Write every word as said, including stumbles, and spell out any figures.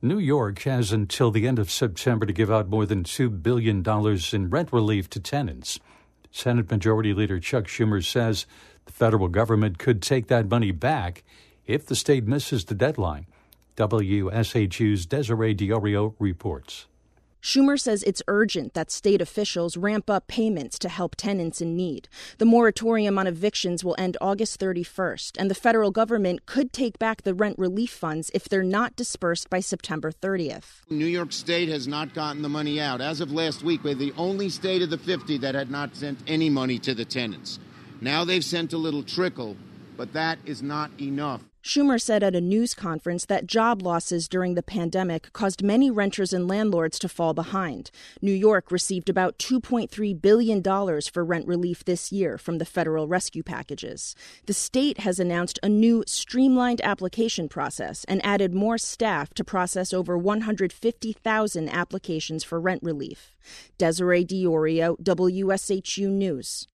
New York has until the end of September to give out more than two billion dollars in rent relief to tenants. Senate Majority Leader Chuck Schumer says the federal government could take that money back if the state misses the deadline. W S H U's Desiree Diorio reports. Schumer says it's urgent that state officials ramp up payments to help tenants in need. The moratorium on evictions will end August thirty-first, and the federal government could take back the rent relief funds if they're not dispersed by September thirtieth. New York State has not gotten the money out. As of last week, we're the only state of the fifty that had not sent any money to the tenants. Now they've sent a little trickle, but that is not enough. Schumer said at a news conference that job losses during the pandemic caused many renters and landlords to fall behind. New York received about two point three billion dollars for rent relief this year from the federal rescue packages. The state has announced a new streamlined application process and added more staff to process over one hundred fifty thousand applications for rent relief. Desiree Diorio, W S H U News.